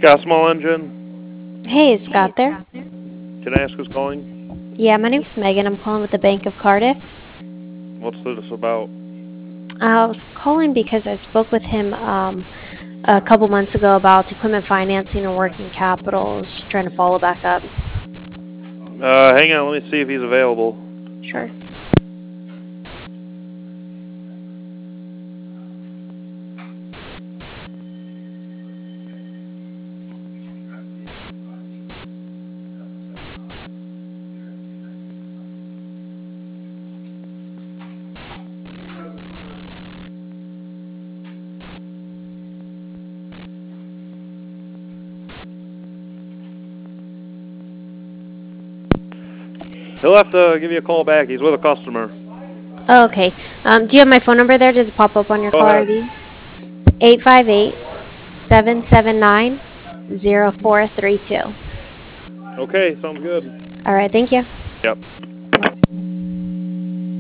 Got a small engine. Hey, is Scott there? Can I ask who's calling? Yeah, my name's Megan. I'm calling with the Bank of Cardiff. What's this about? I was calling because I spoke with him a couple months ago about equipment financing and working capital. I was just trying to follow back up. Hang on, let me see if he's available. Sure. He'll have to give you a call back. He's with a customer. Oh, okay. Do you have my phone number there? Does it pop up on your Go caller ahead. ID? 858-779-0432. Okay, sounds good. All right, thank you. Yep.